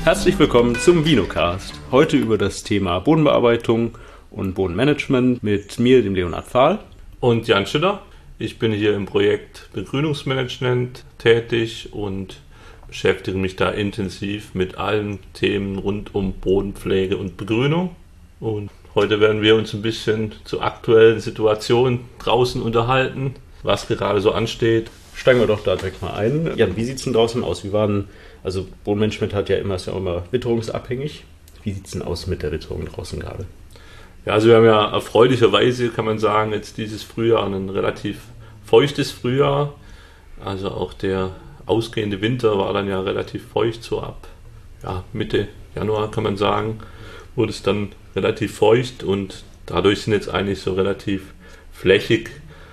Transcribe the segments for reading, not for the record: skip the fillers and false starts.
Herzlich willkommen zum Vinocast. Heute über das Thema Bodenbearbeitung und Bodenmanagement mit mir, dem Leonhard Pfahl. Und Jan Schütter. Ich bin hier im Projekt Begrünungsmanagement tätig und beschäftige mich da intensiv mit allen Themen rund um Bodenpflege und Begrünung. Und heute werden wir uns ein bisschen zur aktuellen Situation draußen unterhalten, was gerade so ansteht. Steigen wir doch da direkt mal ein. Jan, wie sieht es denn draußen aus? Also Bodenmanagement ist ja immer witterungsabhängig. Wie sieht es denn aus mit der Witterung draußen gerade? Ja, also wir haben ja erfreulicherweise, kann man sagen, jetzt dieses Frühjahr ein relativ feuchtes Frühjahr. Also auch der ausgehende Winter war dann ja relativ feucht, so ab Mitte Januar kann man sagen, wurde es dann relativ feucht und dadurch sind jetzt eigentlich so relativ flächig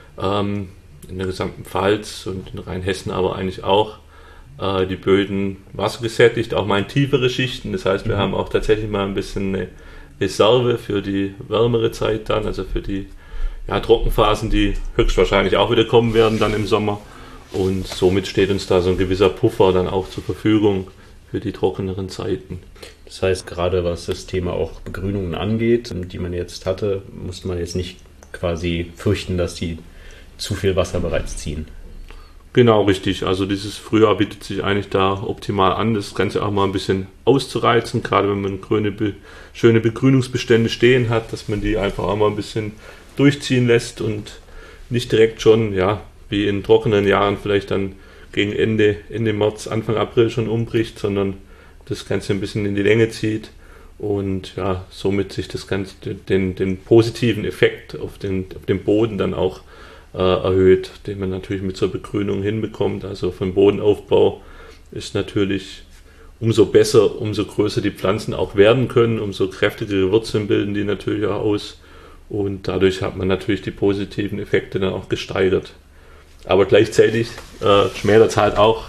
in der gesamten Pfalz und in Rheinhessen aber eigentlich auch die Böden wassergesättigt, auch mal in tiefere Schichten. Das heißt, wir haben auch tatsächlich mal ein bisschen eine Reserve für die wärmere Zeit dann, also für die Trockenphasen, die höchstwahrscheinlich auch wieder kommen werden dann im Sommer. Und somit steht uns da so ein gewisser Puffer dann auch zur Verfügung für die trockeneren Zeiten. Das heißt, gerade was das Thema auch Begrünungen angeht, die man jetzt hatte, muss man jetzt nicht quasi fürchten, dass die zu viel Wasser bereits ziehen. Genau, richtig. Also dieses Frühjahr bietet sich eigentlich da optimal an, das Ganze auch mal ein bisschen auszureizen, gerade wenn man schöne Begrünungsbestände stehen hat, dass man die einfach auch mal ein bisschen durchziehen lässt und nicht direkt schon, wie in trockenen Jahren vielleicht dann gegen Ende März, Anfang April schon umbricht, sondern das Ganze ein bisschen in die Länge zieht und somit sich das Ganze den positiven Effekt auf dem Boden dann auch erhöht, den man natürlich mit zur Begrünung hinbekommt. Also vom Bodenaufbau ist natürlich umso besser, umso größer die Pflanzen auch werden können, umso kräftigere Wurzeln bilden die natürlich auch aus und dadurch hat man natürlich die positiven Effekte dann auch gesteigert. Aber gleichzeitig schmälert es halt auch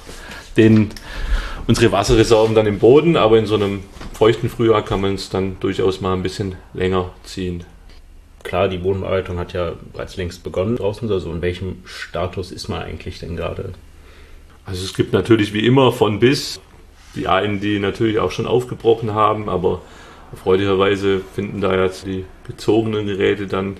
unsere Wasserreserven dann im Boden, aber in so einem feuchten Frühjahr kann man es dann durchaus mal ein bisschen länger ziehen. Klar, die Bodenbearbeitung hat ja bereits längst begonnen draußen. Also in welchem Status ist man eigentlich denn gerade? Also es gibt natürlich wie immer von bis. Die einen, die natürlich auch schon aufgebrochen haben, aber erfreulicherweise finden da jetzt die gezogenen Geräte dann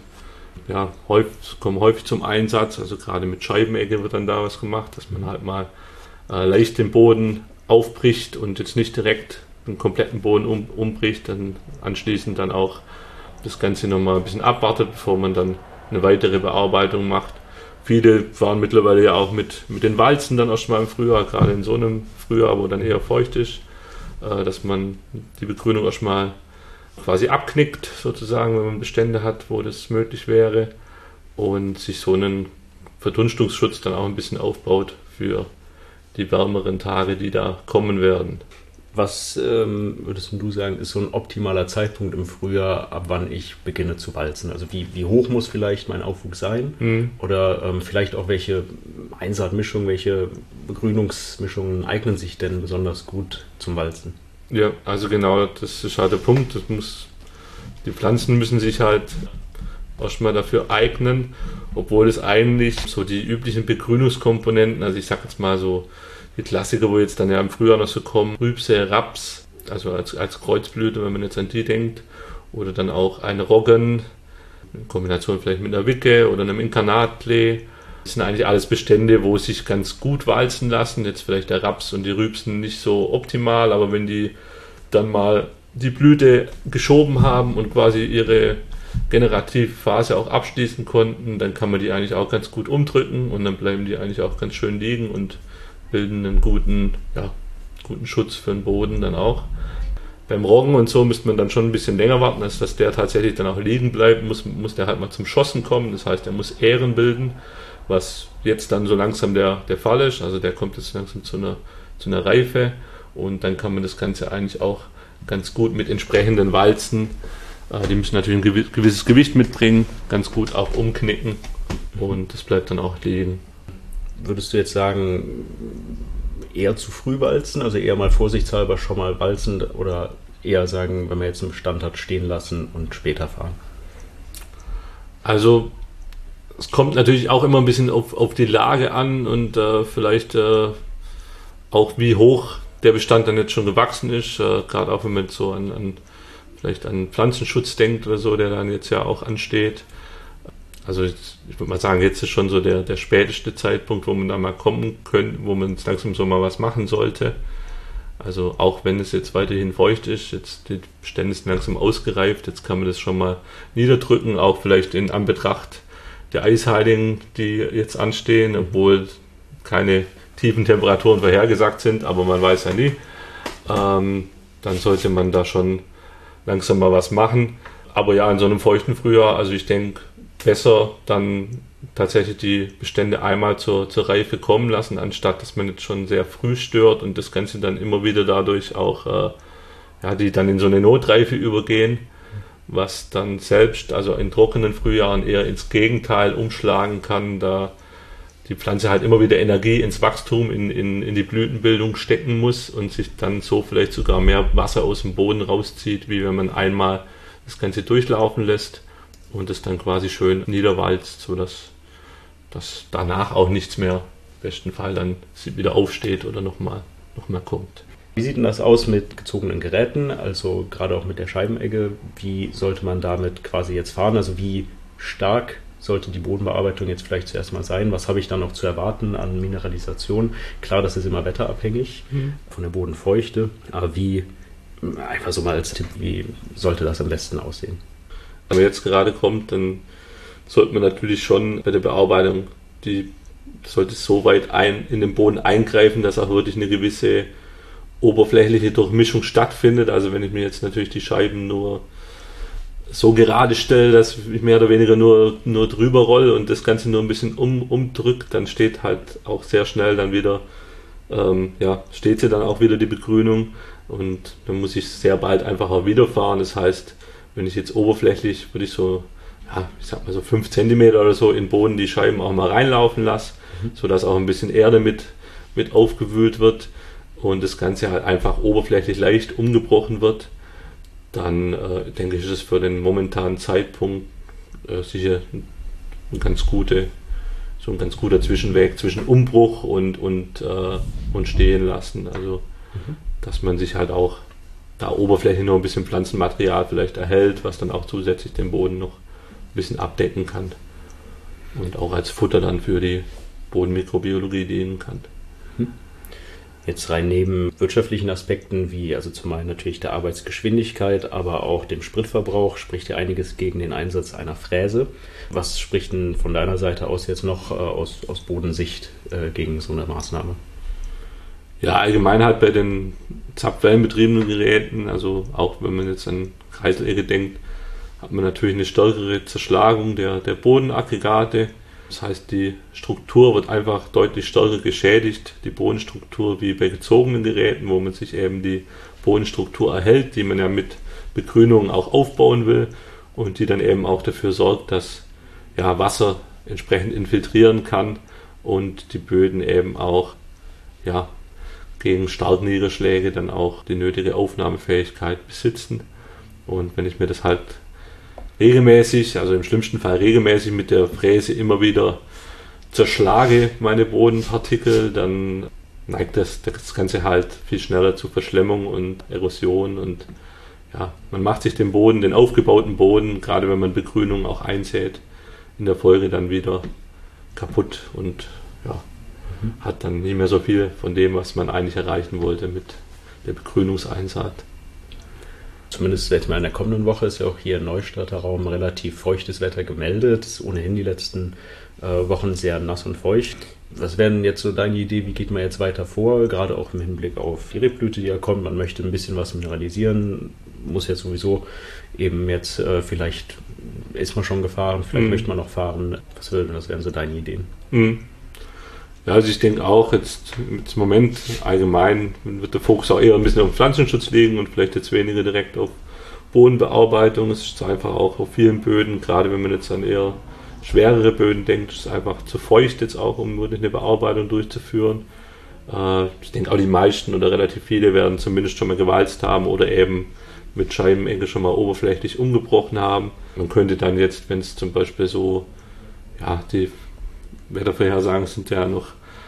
kommen häufig zum Einsatz. Also gerade mit Scheibenecke wird dann da was gemacht, dass man halt mal leicht den Boden aufbricht und jetzt nicht direkt den kompletten Boden umbricht, dann anschließend dann auch das Ganze nochmal ein bisschen abwartet, bevor man dann eine weitere Bearbeitung macht. Viele fahren mittlerweile ja auch mit den Walzen dann erstmal im Frühjahr, gerade in so einem Frühjahr, wo dann eher feucht ist, dass man die Begrünung erstmal quasi abknickt, sozusagen, wenn man Bestände hat, wo das möglich wäre und sich so einen Verdunstungsschutz dann auch ein bisschen aufbaut für die wärmeren Tage, die da kommen werden. Was würdest du sagen, ist so ein optimaler Zeitpunkt im Frühjahr, ab wann ich beginne zu walzen? Also wie hoch muss vielleicht mein Aufwuchs sein? Oder vielleicht auch welche Einsaatmischungen, welche Begrünungsmischungen eignen sich denn besonders gut zum Walzen? Ja, also genau, das ist halt der Punkt. Die Pflanzen müssen sich halt erstmal dafür eignen, obwohl es eigentlich so die üblichen Begrünungskomponenten, also ich sag jetzt mal so, die Klassiker, wo jetzt dann ja im Frühjahr noch so kommen, Rübse, Raps, also als Kreuzblüte, wenn man jetzt an die denkt, oder dann auch eine Roggen, in Kombination vielleicht mit einer Wicke oder einem Inkarnatklee. Das sind eigentlich alles Bestände, wo sich ganz gut walzen lassen. Jetzt vielleicht der Raps und die Rübsen nicht so optimal, aber wenn die dann mal die Blüte geschoben haben und quasi ihre Generativphase auch abschließen konnten, dann kann man die eigentlich auch ganz gut umdrücken und dann bleiben die eigentlich auch ganz schön liegen und bilden einen guten Schutz für den Boden dann auch. Beim Roggen und so müsste man dann schon ein bisschen länger warten, als dass der tatsächlich dann auch liegen bleibt, muss der halt mal zum Schossen kommen, das heißt, er muss Ähren bilden, was jetzt dann so langsam der Fall ist, also der kommt jetzt langsam zu einer Reife und dann kann man das Ganze eigentlich auch ganz gut mit entsprechenden Walzen, die müssen natürlich ein gewisses Gewicht mitbringen, ganz gut auch umknicken und das bleibt dann auch liegen. Würdest du jetzt sagen, eher zu früh walzen, also eher mal vorsichtshalber schon mal walzen oder eher sagen, wenn man jetzt einen Bestand hat, stehen lassen und später fahren? Also es kommt natürlich auch immer ein bisschen auf die Lage an und vielleicht auch wie hoch der Bestand dann jetzt schon gewachsen ist, gerade auch wenn man so vielleicht an Pflanzenschutz denkt oder so, der dann jetzt ja auch ansteht. Also ich würde mal sagen, jetzt ist schon so der späteste Zeitpunkt, wo man da mal kommen könnte, wo man jetzt langsam so mal was machen sollte. Also auch wenn es jetzt weiterhin feucht ist, jetzt die Bestände sind langsam ausgereift, jetzt kann man das schon mal niederdrücken, auch vielleicht in Anbetracht der Eisheiligen, die jetzt anstehen, obwohl keine tiefen Temperaturen vorhergesagt sind, aber man weiß ja nie. Dann sollte man da schon langsam mal was machen. Aber ja, in so einem feuchten Frühjahr, also ich denke, besser dann tatsächlich die Bestände einmal zur Reife kommen lassen, anstatt dass man jetzt schon sehr früh stört und das Ganze dann immer wieder dadurch auch, die dann in so eine Notreife übergehen, was dann selbst, also in trockenen Frühjahren eher ins Gegenteil umschlagen kann, da die Pflanze halt immer wieder Energie ins Wachstum, in die Blütenbildung stecken muss und sich dann so vielleicht sogar mehr Wasser aus dem Boden rauszieht, wie wenn man einmal das Ganze durchlaufen lässt und es dann quasi schön niederwalzt, sodass danach auch nichts mehr im besten Fall dann wieder aufsteht oder nochmal kommt. Wie sieht denn das aus mit gezogenen Geräten, also gerade auch mit der Scheibenegge? Wie sollte man damit quasi jetzt fahren? Also wie stark sollte die Bodenbearbeitung jetzt vielleicht zuerst mal sein? Was habe ich dann noch zu erwarten an Mineralisation? Klar, das ist immer wetterabhängig von der Bodenfeuchte, aber einfach so mal als Tipp, wie sollte das am besten aussehen? Wenn man jetzt gerade kommt, dann sollte man natürlich schon bei der Bearbeitung, sollte so weit in den Boden eingreifen, dass auch wirklich eine gewisse oberflächliche Durchmischung stattfindet. Also wenn ich mir jetzt natürlich die Scheiben nur so gerade stelle, dass ich mehr oder weniger nur drüber rolle und das Ganze nur ein bisschen umdrückt, dann steht halt auch sehr schnell dann wieder, steht sie dann auch wieder die Begrünung und dann muss ich sehr bald einfach auch wieder fahren. Das heißt, wenn ich jetzt oberflächlich, würde ich so, ich sag mal so 5 cm oder so in den Boden die Scheiben auch mal reinlaufen lasse, sodass auch ein bisschen Erde mit aufgewühlt wird und das Ganze halt einfach oberflächlich leicht umgebrochen wird, dann denke ich, ist es für den momentanen Zeitpunkt sicher ein ganz guter Zwischenweg zwischen Umbruch und stehen lassen. Also, dass man sich halt auch da oberflächlich noch ein bisschen Pflanzenmaterial vielleicht erhält, was dann auch zusätzlich den Boden noch ein bisschen abdecken kann und auch als Futter dann für die Bodenmikrobiologie dienen kann. Jetzt rein neben wirtschaftlichen Aspekten, wie also zum einen natürlich der Arbeitsgeschwindigkeit, aber auch dem Spritverbrauch, spricht ja einiges gegen den Einsatz einer Fräse. Was spricht denn von deiner Seite aus jetzt noch aus Bodensicht gegen so eine Maßnahme? Ja, allgemein halt bei den zapfwellenbetriebenen Geräten, also auch wenn man jetzt an Kreiselegge denkt, hat man natürlich eine stärkere Zerschlagung der Bodenaggregate. Das heißt, die Struktur wird einfach deutlich stärker geschädigt, die Bodenstruktur, wie bei gezogenen Geräten, wo man sich eben die Bodenstruktur erhält, die man ja mit Begrünung auch aufbauen will und die dann eben auch dafür sorgt, dass Wasser entsprechend infiltrieren kann und die Böden eben auch gegen starke Niederschläge dann auch die nötige Aufnahmefähigkeit besitzen. Und wenn ich mir das halt regelmäßig, also im schlimmsten Fall regelmäßig mit der Fräse immer wieder zerschlage, meine Bodenpartikel, dann neigt das Ganze halt viel schneller zu Verschlemmung und Erosion und man macht sich den aufgebauten Boden, gerade wenn man Begrünung auch einsät, in der Folge dann wieder kaputt und hat dann nicht mehr so viel von dem, was man eigentlich erreichen wollte mit der Begrünungseinsaat. Zumindest jetzt mal in der kommenden Woche ist ja auch hier im Neustadter Raum relativ feuchtes Wetter gemeldet. Es ist ohnehin die letzten Wochen sehr nass und feucht. Was wäre denn jetzt so deine Idee, wie geht man jetzt weiter vor? Gerade auch im Hinblick auf die Rebblüte, die ja kommt. Man möchte ein bisschen was mineralisieren, muss jetzt sowieso eben jetzt vielleicht ist man schon gefahren, vielleicht möchte man noch fahren. Was wären so deine Ideen? Ja, also ich denke auch, jetzt im Moment allgemein wird der Fokus auch eher ein bisschen auf Pflanzenschutz liegen und vielleicht jetzt weniger direkt auf Bodenbearbeitung. Es ist einfach auch auf vielen Böden, gerade wenn man jetzt an eher schwerere Böden denkt, ist es einfach zu feucht jetzt auch, um wirklich eine Bearbeitung durchzuführen. Ich denke auch die meisten oder relativ viele werden zumindest schon mal gewalzt haben oder eben mit Scheibenegge schon mal oberflächlich umgebrochen haben. Man könnte dann jetzt, wenn es zum Beispiel so, die Wettervorhersagen sind ja noch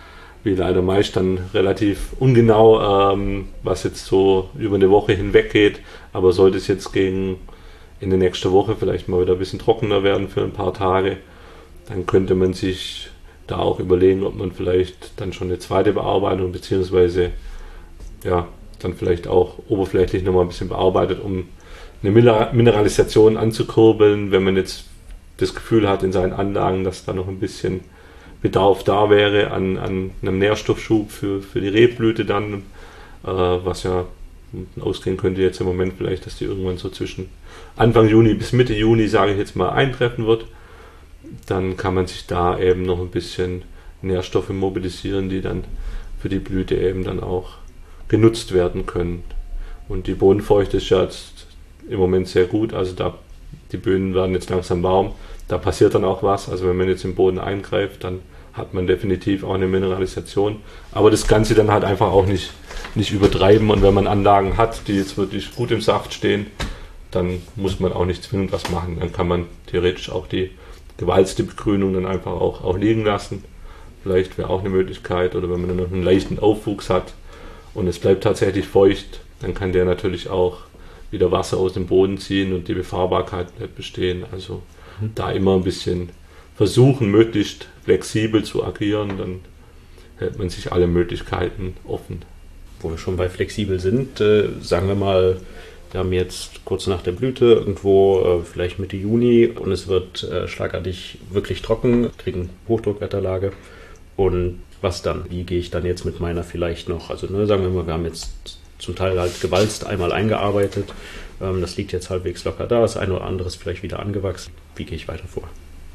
wie leider meist dann relativ ungenau, was jetzt so über eine Woche hinweg geht. Aber sollte es jetzt gegen in der nächsten Woche vielleicht mal wieder ein bisschen trockener werden für ein paar Tage, dann könnte man sich da auch überlegen, ob man vielleicht dann schon eine zweite Bearbeitung beziehungsweise ja, dann vielleicht auch oberflächlich nochmal ein bisschen bearbeitet, um eine Mineralisation anzukurbeln, wenn man jetzt das Gefühl hat in seinen Anlagen, dass da noch ein bisschen Bedarf da wäre an einem Nährstoffschub für die Rebblüte dann, was ja ausgehen könnte jetzt im Moment vielleicht, dass die irgendwann so zwischen Anfang Juni bis Mitte Juni, sage ich jetzt mal, eintreffen wird. Dann kann man sich da eben noch ein bisschen Nährstoffe mobilisieren, die dann für die Blüte eben dann auch genutzt werden können. Und die Bodenfeuchte ist ja jetzt im Moment sehr gut, also da die Böden werden jetzt langsam warm, da passiert dann auch was. Also wenn man jetzt im Boden eingreift, dann hat man definitiv auch eine Mineralisation. Aber das Ganze dann halt einfach auch nicht übertreiben. Und wenn man Anlagen hat, die jetzt wirklich gut im Saft stehen, dann muss man auch nicht zwingend was machen. Dann kann man theoretisch auch die gewalzte Begrünung dann einfach auch liegen lassen. Vielleicht wäre auch eine Möglichkeit. Oder wenn man dann noch einen leichten Aufwuchs hat und es bleibt tatsächlich feucht, dann kann der natürlich auch wieder Wasser aus dem Boden ziehen und die Befahrbarkeit nicht bestehen. Also da immer ein bisschen versuchen, möglichst flexibel zu agieren, dann hält man sich alle Möglichkeiten offen. Wo wir schon bei flexibel sind, sagen wir mal, wir haben jetzt kurz nach der Blüte irgendwo vielleicht Mitte Juni und es wird schlagartig wirklich trocken, kriegen Hochdruckwetterlage. Und was dann? Wie gehe ich dann jetzt mit meiner vielleicht noch, also sagen wir mal, wir haben jetzt zum Teil halt gewalzt einmal eingearbeitet, das liegt jetzt halbwegs locker da, das eine oder andere ist vielleicht wieder angewachsen. Wie gehe ich weiter vor?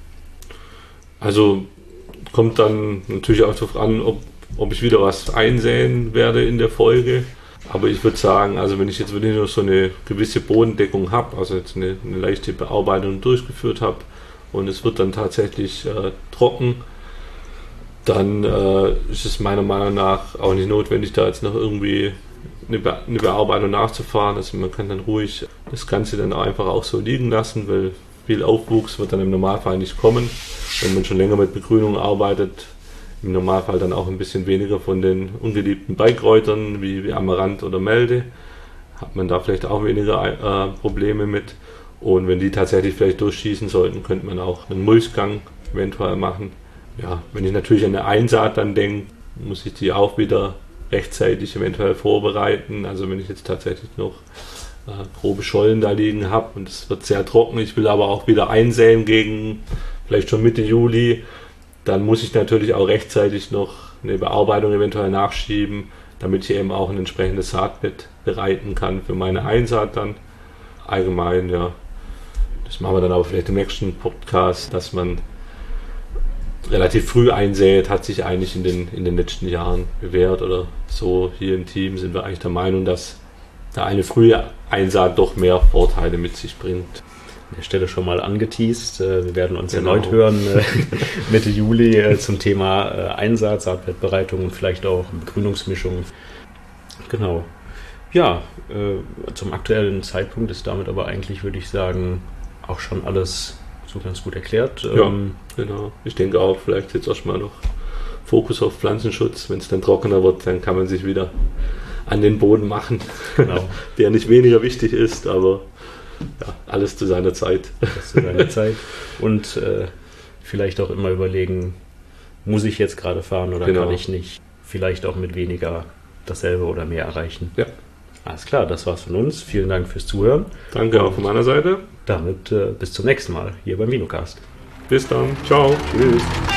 Also kommt dann natürlich auch darauf an, ob ich wieder was einsäen werde in der Folge. Aber ich würde sagen, also wenn ich jetzt wirklich noch so eine gewisse Bodendeckung habe, also jetzt eine leichte Bearbeitung durchgeführt habe und es wird dann tatsächlich trocken, dann ist es meiner Meinung nach auch nicht notwendig, da jetzt noch irgendwie eine Bearbeitung nachzufahren. Also man kann dann ruhig das Ganze dann einfach auch so liegen lassen, weil viel Aufwuchs wird dann im Normalfall nicht kommen. Wenn man schon länger mit Begrünung arbeitet, im Normalfall dann auch ein bisschen weniger von den ungeliebten Beikräutern wie Amaranth oder Melde, hat man da vielleicht auch weniger Probleme mit. Und wenn die tatsächlich vielleicht durchschießen sollten, könnte man auch einen Mulchgang eventuell machen. Ja, wenn ich natürlich an eine Einsaat dann denke, muss ich die auch wieder rechtzeitig eventuell vorbereiten. Also wenn ich jetzt tatsächlich noch grobe Schollen da liegen habe und es wird sehr trocken, ich will aber auch wieder einsäen gegen vielleicht schon Mitte Juli, dann muss ich natürlich auch rechtzeitig noch eine Bearbeitung eventuell nachschieben, damit ich eben auch ein entsprechendes Saatbett bereiten kann für meine Einsaat dann. Allgemein, ja, das machen wir dann aber vielleicht im nächsten Podcast, dass man relativ früh einsät, hat sich eigentlich in den letzten Jahren bewährt oder so. Hier im Team sind wir eigentlich der Meinung, dass da eine frühe Einsaat doch mehr Vorteile mit sich bringt. An der Stelle schon mal angeteast. Wir werden uns erneut hören Mitte Juli zum Thema Einsaat, Saatbettbereitung und vielleicht auch Begrünungsmischung. Genau. Ja, zum aktuellen Zeitpunkt ist damit aber eigentlich, würde ich sagen, auch schon alles so ganz gut erklärt. Ja, genau. Ich denke auch, vielleicht jetzt erstmal noch Fokus auf Pflanzenschutz. Wenn es dann trockener wird, dann kann man sich wieder an den Boden machen, genau. Der nicht weniger wichtig ist, aber ja, alles zu seiner Zeit. Alles zu seiner Zeit. Und vielleicht auch immer überlegen, muss ich jetzt gerade fahren oder kann ich nicht? Vielleicht auch mit weniger dasselbe oder mehr erreichen. Ja. Alles klar, das war's von uns. Vielen Dank fürs Zuhören. Danke auch von meiner Seite. Damit bis zum nächsten Mal hier beim Vinocast. Bis dann. Ciao. Tschüss.